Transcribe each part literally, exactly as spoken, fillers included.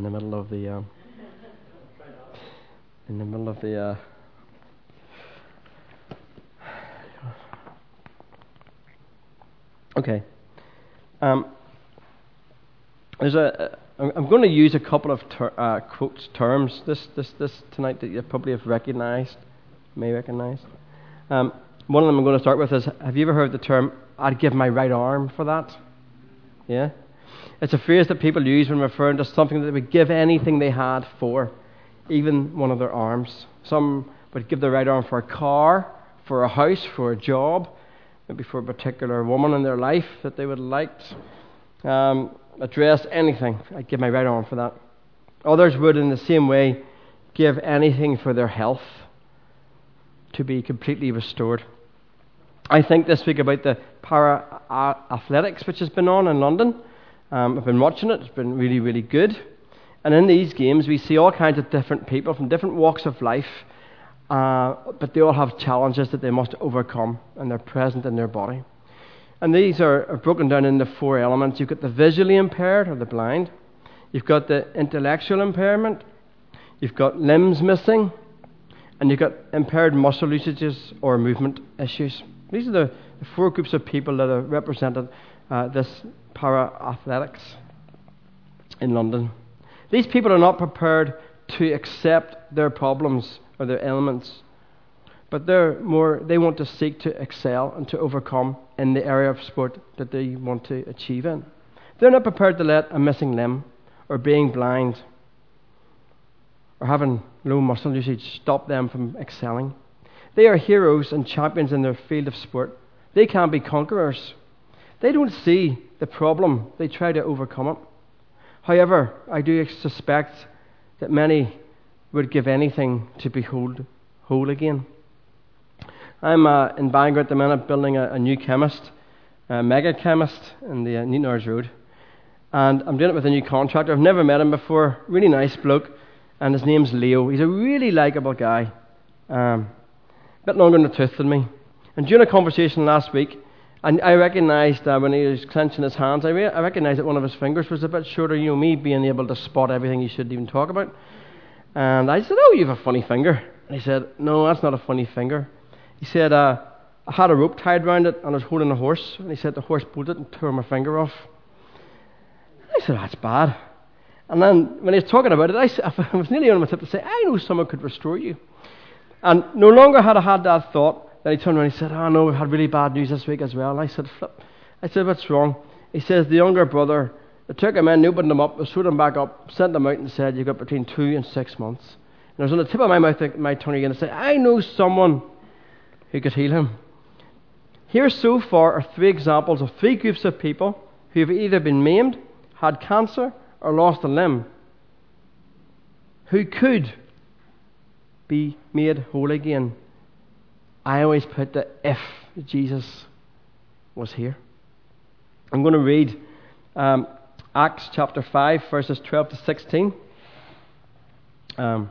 the middle of the um, in the middle of the uh, okay. Um, there's a. Uh, I'm going to use a couple of ter- uh, quotes terms this this this tonight that you probably have recognised, may recognise. Um, one of them I'm going to start with is: have you ever heard the term "I'd give my right arm for that"? Yeah, it's a phrase that people use when referring to something that they would give anything they had for, even one of their arms. Some would give their right arm for a car, for a house, for a job, maybe for a particular woman in their life that they would have liked. Um, address anything. I'd give my right arm for that. Others would, in the same way, give anything for their health to be completely restored. I think this week about the para athletics which has been on in London. Um, I've been watching it. It's been really, really good. And in these games, we see all kinds of different people from different walks of life, uh, but they all have challenges that they must overcome, and they're present in their body. And these are, are broken down into four elements. You've got the visually impaired or the blind. You've got the intellectual impairment. You've got limbs missing. And you've got impaired muscle usages or movement issues. These are the, the four groups of people that are represented uh, this para-athletics in London. These people are not prepared to accept their problems or their ailments, but they're more, they want to seek to excel and to overcome in the area of sport that they want to achieve in. They're not prepared to let a missing limb or being blind or having low muscle usage stop them from excelling. They are heroes and champions in their field of sport. They can be conquerors. They don't see the problem. They try to overcome it. However, I do suspect that many would give anything to be whole, whole again. I'm uh, in Bangor at the minute building a, a new chemist, a mega chemist in the uh, Newtonards Road. And I'm doing it with a new contractor. I've never met him before. Really nice bloke. And his name's Leo. He's a really likeable guy. Um, a bit longer in the tooth than me. And during a conversation last week, and I recognised uh, when he was clenching his hands, I, re- I recognised that one of his fingers was a bit shorter. You know, me being able to spot everything you shouldn't even talk about. And I said, "Oh, you have a funny finger." And he said, "No, that's not a funny finger." He said, uh, I had a rope tied around it and I was holding a horse. And he said the horse pulled it and tore my finger off. I said, "That's bad." And then when he was talking about it, I, I was nearly on my tip to say, "I know someone could restore you." And no longer had I had that thought, then he turned around and he said, "Oh no, we've had really bad news this week as well." And I said, "Flip." I said, "What's wrong?" He says, "The younger brother, they took him in, opened him up, sewed him back up, sent him out and said, you've got between two and six months. And I was on the tip of my mouth, my tongue again, to say, "I know someone who could heal him." Here so far are three examples of three groups of people who have either been maimed, had cancer, or lost a limb, who could be made whole again. I always put the if Jesus was here. I'm going to read um, Acts chapter five, verses twelve to sixteen. Um,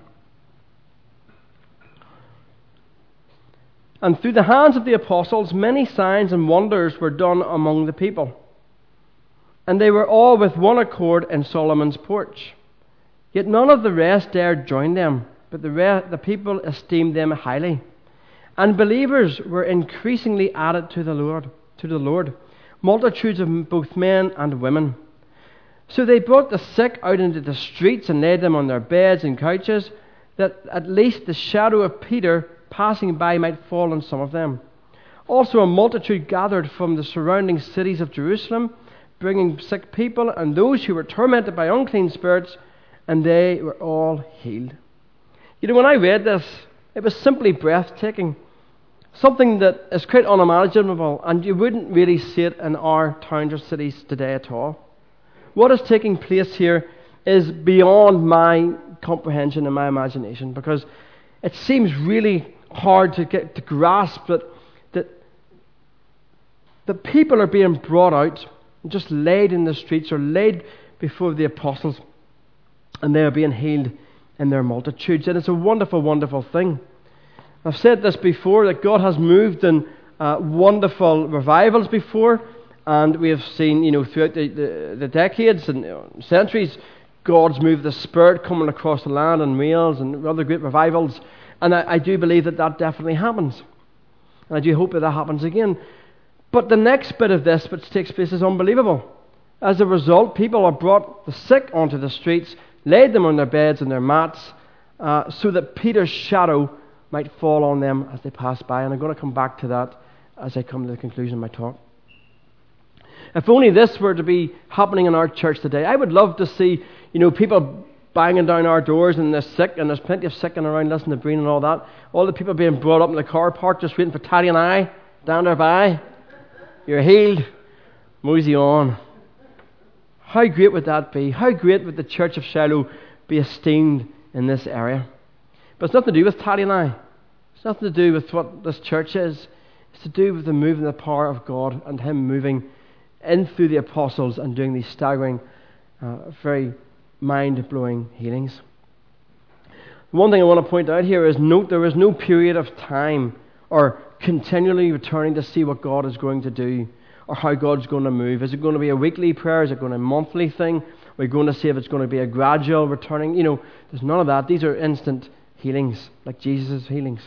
And through the hands of the apostles, many signs and wonders were done among the people. And they were all with one accord in Solomon's porch. Yet none of the rest dared join them, but the, re- the people esteemed them highly. And believers were increasingly added to the Lord, to the Lord, multitudes of both men and women. So they brought the sick out into the streets and laid them on their beds and couches, that at least the shadow of Peter passing by might fall on some of them. Also a multitude gathered from the surrounding cities of Jerusalem, bringing sick people and those who were tormented by unclean spirits, and they were all healed. You know, when I read this, it was simply breathtaking. Something that is quite unimaginable, and you wouldn't really see it in our towns or cities today at all. What is taking place here is beyond my comprehension and my imagination, because it seems really hard to get to grasp that that the people are being brought out and just laid in the streets or laid before the apostles, and they are being healed in their multitudes. And it's a wonderful, wonderful thing. I've said this before, that God has moved in uh, wonderful revivals before, and we have seen, you know, throughout the, the, the decades and you know, centuries, God's move of the Spirit coming across the land in Wales and other great revivals. And I, I do believe that that definitely happens. And I do hope that that happens again. But the next bit of this which takes place is unbelievable. As a result, people are brought the sick onto the streets, laid them on their beds and their mats, uh, so that Peter's shadow might fall on them as they pass by. And I'm going to come back to that as I come to the conclusion of my talk. If only this were to be happening in our church today, I would love to see, you know, people banging down our doors and they're sick, and there's plenty of sick and around listening to Breen and all that. All the people being brought up in the car park just waiting for Taddy and I down there by. You're healed. Mosey on. How great would that be? How great would the church of Shiloh be esteemed in this area? But it's nothing to do with Taddy and I. It's nothing to do with what this church is. It's to do with the move and the power of God and Him moving in through the apostles and doing these staggering, uh, very mind-blowing healings. One thing I want to point out here is note there is no period of time or continually returning to see what God is going to do or how God's going to move. Is it going to be a weekly prayer? Is it going to be a monthly thing? Are we going to see if it's going to be a gradual returning? You know, there's none of that. These are instant healings, like Jesus' healings.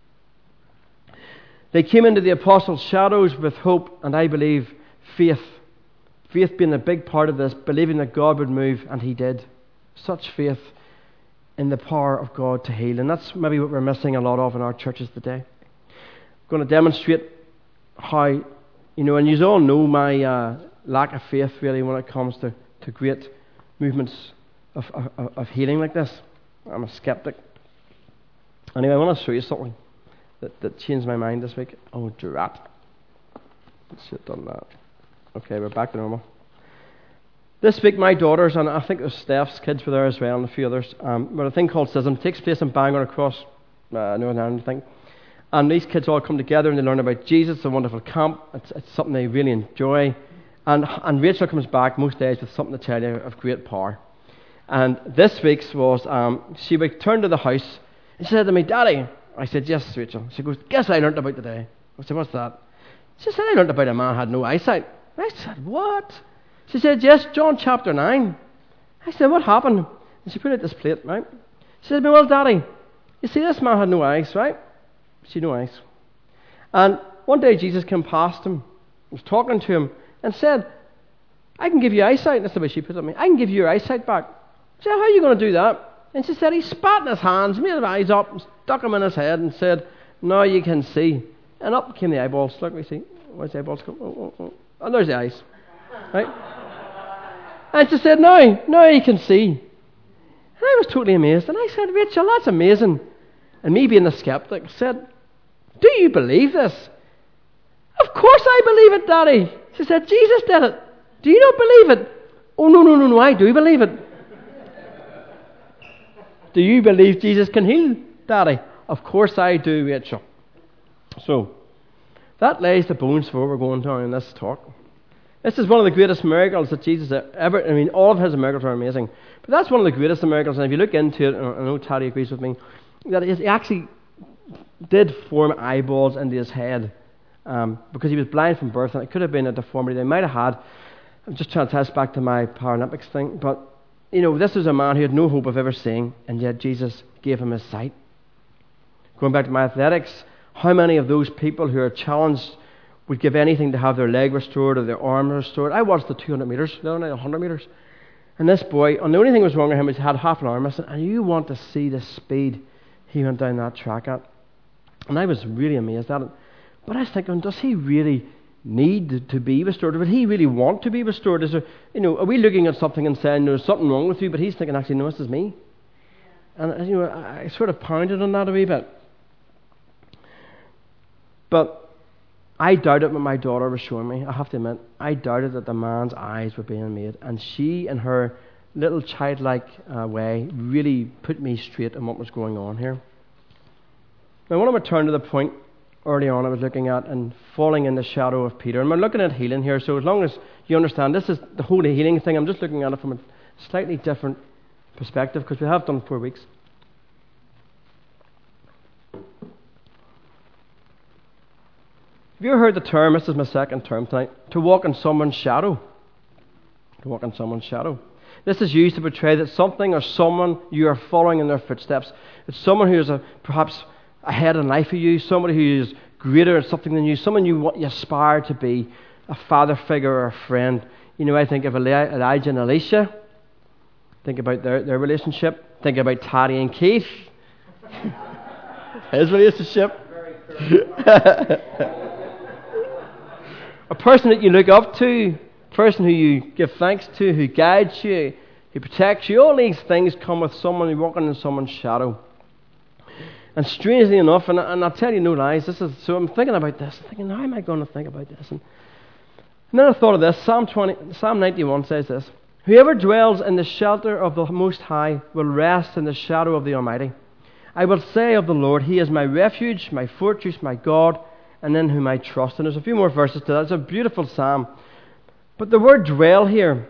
They came into the apostles' shadows with hope and, I believe, faith. Faith being a big part of this, believing that God would move, and He did. Such faith in the power of God to heal. And that's maybe what we're missing a lot of in our churches today. I'm going to demonstrate how, you know, and you all know my uh, lack of faith really when it comes to, to great movements of, of, of healing like this. I'm a skeptic. Anyway, I want to show you something that, that changed my mind this week. Oh, drat. Let's have done that. Okay, we're back to normal. This week, my daughters, and I think there's Steph's kids were there as well, and a few others, um, but a thing called Schism takes place in Bangor across uh, Northern Ireland, I think. And these kids all come together and they learn about Jesus. It's a wonderful camp. It's, it's something they really enjoy. And, and Rachel comes back most days with something to tell you of great power. And this week's was, um, she returned to the house and she said to me, Daddy, I said, yes, Rachel. She goes, guess what I learned about today? I said, what's that? She said, I learned about a man who had no eyesight. I said, what? She said, yes, John chapter nine. I said, what happened? And she put out this plate, right? She said, well, Daddy, you see, this man had no eyes, right? She had no eyes. And one day Jesus came past him, was talking to him, and said, I can give you eyesight. That's the way she put it on me. I can give you your eyesight back. She said, how are you going to do that? And she said, he spat in his hands, made his eyes up, and stuck them in his head, and said, now you can see. And up came the eyeballs. Look, we see. Where's the eyeballs come? Oh, oh, oh. And there's the eyes. Right? And she said, now, now you can see. And I was totally amazed. And I said, Rachel, that's amazing. And me being a skeptic said, do you believe this? Of course I believe it, Daddy. She said, Jesus did it. Do you not believe it? Oh, no, no, no, no, I do believe it. Do you believe Jesus can heal, Daddy? Of course I do, Rachel. So, that lays the bones for what we're going to in this talk. This is one of the greatest miracles that Jesus ever, I mean, all of his miracles are amazing. But that's one of the greatest miracles, and if you look into it, and I know Taddy agrees with me, that he actually did form eyeballs into his head um, because he was blind from birth, and it could have been a deformity they might have had. I'm just trying to test back to my Paralympics thing, but, you know, this is a man who had no hope of ever seeing, and yet Jesus gave him his sight. Going back to my athletics, how many of those people who are challenged would give anything to have their leg restored or their arm restored? I watched the two hundred metres, the other night, one hundred metres. And this boy, and the only thing that was wrong with him was he had half an arm missing, and you want to see the speed he went down that track at. And I was really amazed at it. But I was thinking, does he really need to be restored? Would he really want to be restored? Is there, you know, are we looking at something and saying there's something wrong with you, but he's thinking, actually, no, this is me. And, you know, I sort of pounded on that a wee bit. But I doubted what my daughter was showing me. I have to admit, I doubted that the man's eyes were being made. And she, in her little childlike uh, way, really put me straight on what was going on here. Now, I want to return to the point early on I was looking at and falling in the shadow of Peter. And we're looking at healing here, so as long as you understand, this is the whole healing thing. I'm just looking at it from a slightly different perspective because we have done four weeks. Have you ever heard the term, this is my second term tonight, to walk in someone's shadow? To walk in someone's shadow. This is used to portray that something or someone you are following in their footsteps. It's someone who is a, perhaps ahead in life of you, somebody who is greater at something than you, someone you, want, you aspire to be, a father figure or a friend. You know, I think of Eli- Elijah and Elisha. Think about their, their relationship. Think about Taddy and Keith. His relationship. A person that you look up to, a person who you give thanks to, who guides you, who protects you. All these things come with someone who's walking in someone's shadow. And strangely enough, and, and I'll tell you no lies, this is so I'm thinking about this, thinking, how am I going to think about this? And, and then I thought of this. Psalm twenty, Psalm ninety-one says this: "Whoever dwells in the shelter of the Most High will rest in the shadow of the Almighty. I will say of the Lord, He is my refuge, my fortress, my God, and in whom I trust." And there's a few more verses to that. It's a beautiful psalm. But the word dwell here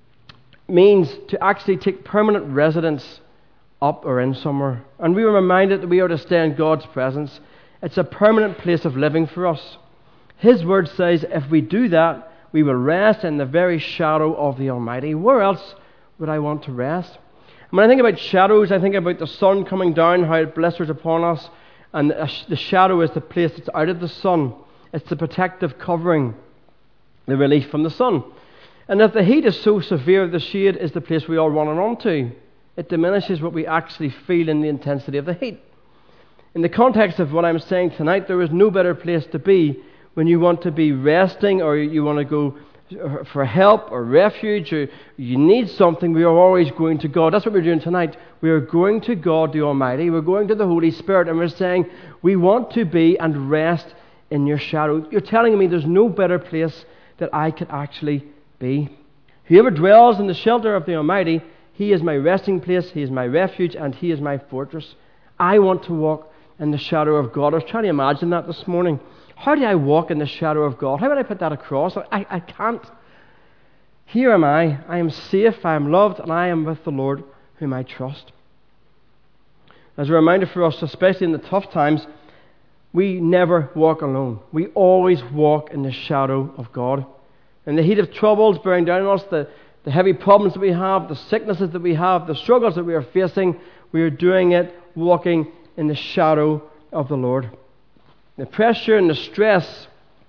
means to actually take permanent residence up or in somewhere. And we were reminded that we are to stay in God's presence. It's a permanent place of living for us. His word says if we do that, we will rest in the very shadow of the Almighty. Where else would I want to rest? When I think about shadows, I think about the sun coming down, how it blisters upon us. And the shadow is the place that's out of the sun. It's the protective covering, the relief from the sun. And if the heat is so severe, the shade is the place we all run and run to. It diminishes what we actually feel in the intensity of the heat. In the context of what I'm saying tonight, there is no better place to be when you want to be resting, or you want to go for help or refuge, or you need something. We are always going to God. That's what we're doing tonight. We are going to God the Almighty. We're going to the Holy Spirit, and we're saying we want to be and rest in your shadow. You're telling me there's no better place that I could actually be. Whoever dwells in the shelter of the Almighty, He is my resting place, He is my refuge, and He is my fortress. I want to walk in the shadow of God. I was trying to imagine that this morning. How do I walk in the shadow of God? How would I put that across? I, I can't. Here am I. I am safe, I am loved, and I am with the Lord whom I trust. As a reminder for us, especially in the tough times, we never walk alone. We always walk in the shadow of God. In the heat of troubles bearing down on us, the, the heavy problems that we have, the sicknesses that we have, the struggles that we are facing, we are doing it walking in the shadow of the Lord. The pressure and the stress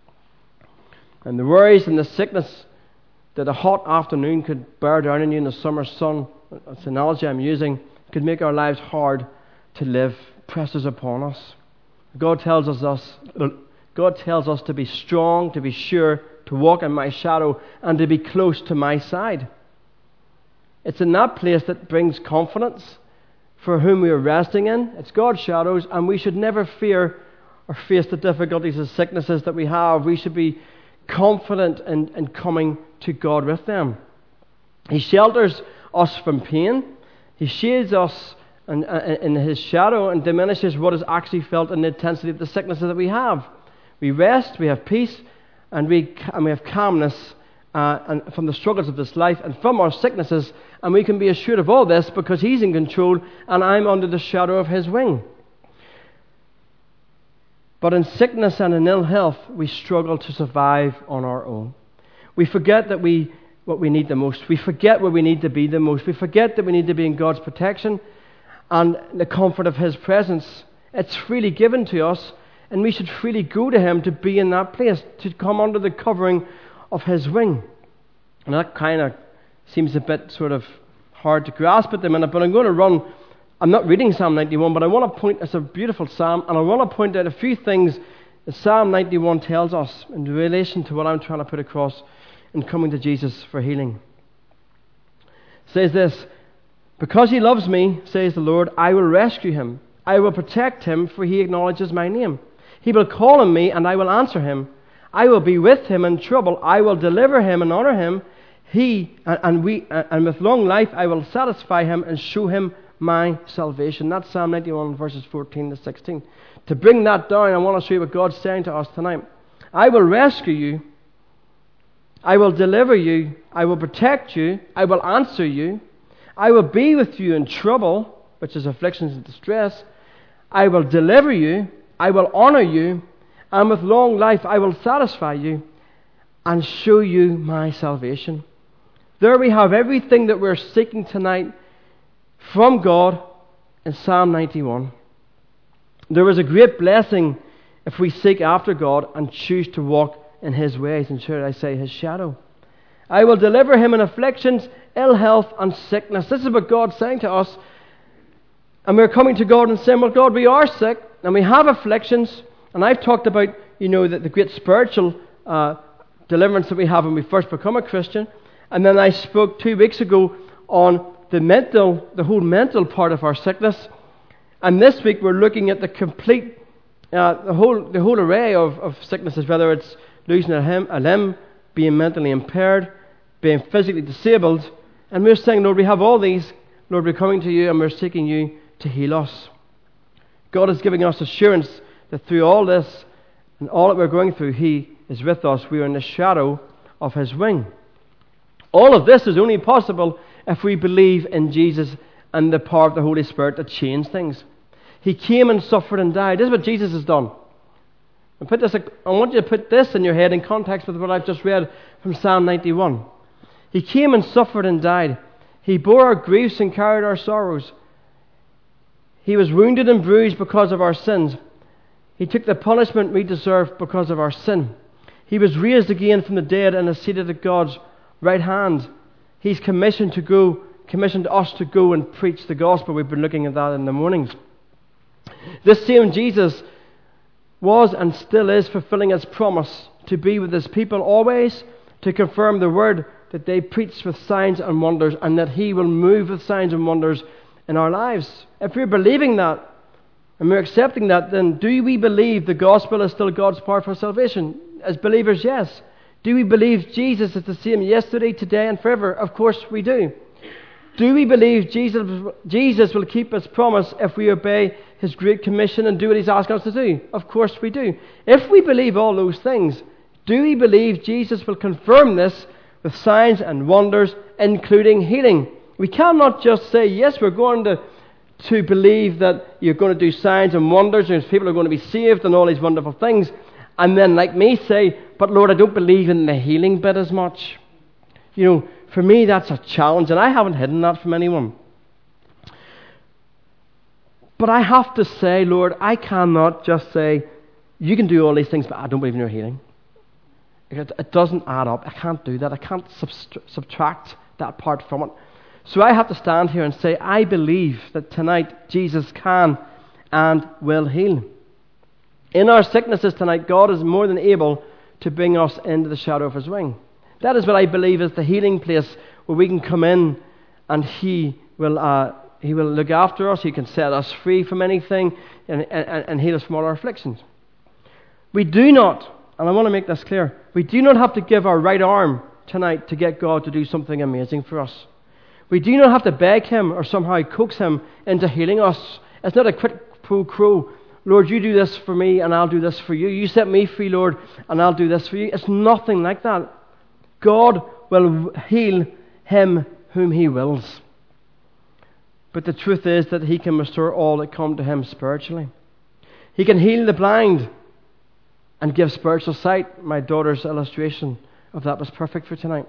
and the worries and the sickness that a hot afternoon could bear down on you in the summer sun, that's the analogy I'm using, could make our lives hard to live, presses upon us. God tells us, us God tells us to be strong, to be sure, to walk in my shadow, and to be close to my side. It's in that place that brings confidence for whom we are resting in. It's God's shadows, and we should never fear or face the difficulties and sicknesses that we have. We should be confident in, in coming to God with them. He shelters us from pain. He shades us in, in His shadow and diminishes what is actually felt in the intensity of the sicknesses that we have. We rest, we have peace, and we, and we have calmness uh, and from the struggles of this life and from our sicknesses, and we can be assured of all this because He's in control and I'm under the shadow of His wing. But in sickness and in ill health, we struggle to survive on our own. We forget that we what we need the most. We forget where we need to be the most. We forget that we need to be in God's protection and the comfort of His presence. It's freely given to us, and we should freely go to Him to be in that place, to come under the covering of His wing. And that kind of seems a bit sort of hard to grasp at the minute, but I'm going to run. I'm not reading Psalm ninety-one, but I want to point, it's a beautiful psalm, and I want to point out a few things that Psalm ninety-one tells us in relation to what I'm trying to put across in coming to Jesus for healing. It says this: "Because He loves me, says the Lord, I will rescue Him. I will protect Him, for He acknowledges my name. He will call on me, and I will answer Him. I will be with Him in trouble. I will deliver Him and honor Him. He and, and we and with long life I will satisfy Him and show Him my salvation." That's Psalm ninety-one, verses fourteen to sixteen. To bring that down, I want to show you what God's saying to us tonight. I will rescue you. I will deliver you. I will protect you. I will answer you. I will be with you in trouble, which is afflictions and distress. I will deliver you. I will honor you. And with long life I will satisfy you and show you my salvation. There we have everything that we're seeking tonight from God in Psalm ninety-one. There is a great blessing if we seek after God and choose to walk in His ways, and should I say His shadow. I will deliver him in afflictions, ill health, and sickness. This is what God's saying to us. And we're coming to God and saying, well, God, we are sick, and we have afflictions. And I've talked about, you know, the, the great spiritual uh, deliverance that we have when we first become a Christian. And then I spoke two weeks ago on the mental, the whole mental part of our sickness. And this week we're looking at the complete, uh, the whole the whole array of, of sicknesses, whether it's losing a, hem, a limb, being mentally impaired, being physically disabled. And we're saying, Lord, we have all these. Lord, we're coming to you and we're seeking you to heal us. God is giving us assurance that through all this and all that we're going through, He is with us. We are in the shadow of His wing. All of this is only possible if we believe in Jesus and the power of the Holy Spirit to change things. He came and suffered and died. This is what Jesus has done. And put this, I want you to put this in your head in context with what I've just read from Psalm ninety-one. He came and suffered and died. He bore our griefs and carried our sorrows. He was wounded and bruised because of our sins. He took the punishment we deserved because of our sin. He was raised again from the dead and is seated at God's right hand. He's commissioned to go, commissioned us to go and preach the gospel. We've been looking at that in the mornings. This same Jesus was and still is fulfilling His promise to be with His people always, to confirm the word that they preach with signs and wonders, and that He will move with signs and wonders in our lives. If we're believing that and we're accepting that, then do we believe the gospel is still God's power for salvation? As believers, yes. Do we believe Jesus is the same yesterday, today, and forever? Of course we do. Do we believe Jesus, Jesus will keep His promise if we obey His great commission and do what He's asking us to do? Of course we do. If we believe all those things, do we believe Jesus will confirm this with signs and wonders, including healing? We cannot just say, yes, we're going to, to believe that you're going to do signs and wonders and people are going to be saved and all these wonderful things, and then, like me, say, but Lord, I don't believe in the healing bit as much. You know, for me, that's a challenge, and I haven't hidden that from anyone. But I have to say, Lord, I cannot just say, you can do all these things, but I don't believe in your healing. It, it doesn't add up. I can't do that. I can't subst- subtract that part from it. So I have to stand here and say, I believe that tonight Jesus can and will heal. In our sicknesses tonight, God is more than able to bring us into the shadow of His wing. That is what I believe is the healing place where we can come in and He will uh, He will look after us. He can set us free from anything and, and, and heal us from all our afflictions. We do not, and I want to make this clear, we do not have to give our right arm tonight to get God to do something amazing for us. We do not have to beg Him or somehow coax Him into healing us. It's not a quid pro quo. Lord, you do this for me and I'll do this for you. You set me free, Lord, and I'll do this for you. It's nothing like that. God will heal him whom He wills. But the truth is that He can restore all that come to Him spiritually. He can heal the blind and give spiritual sight. My daughter's illustration of that was perfect for tonight.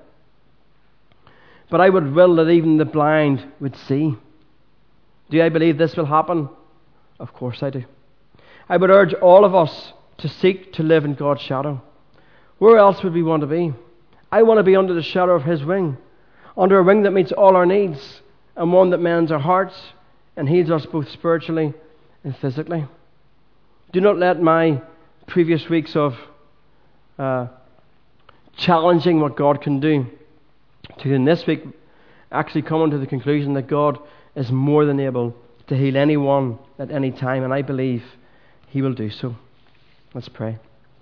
But I would will that even the blind would see. Do I believe this will happen? Of course I do. I would urge all of us to seek to live in God's shadow. Where else would we want to be? I want to be under the shadow of His wing, under a wing that meets all our needs, and one that mends our hearts and heals us both spiritually and physically. Do not let my previous weeks of uh, challenging what God can do to in this week actually come to the conclusion that God is more than able to heal anyone at any time, and I believe He will do so. Let's pray.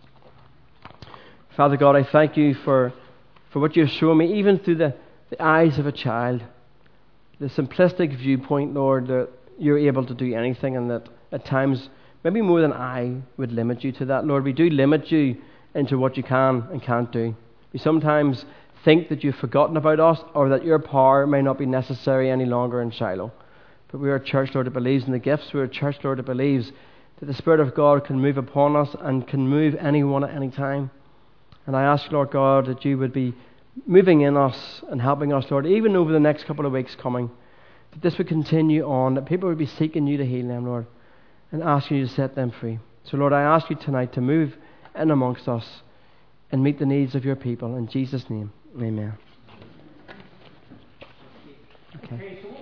Father God, I thank You for, for what You've shown me, even through the, the eyes of a child, the simplistic viewpoint, Lord, that You're able to do anything, and that at times, maybe more than I would limit You to that. Lord, we do limit You into what You can and can't do. We sometimes think that You've forgotten about us, or that Your power may not be necessary any longer in Shiloh. But we are a church, Lord, that believes in the gifts. We are a church, Lord, that believes that the Spirit of God can move upon us and can move anyone at any time. And I ask, Lord God, that You would be moving in us and helping us, Lord, even over the next couple of weeks coming, that this would continue on, that people would be seeking you to heal them, Lord, and asking you to set them free. So, Lord, I ask you tonight to move in amongst us and meet the needs of your people. In Jesus' name, amen. Okay.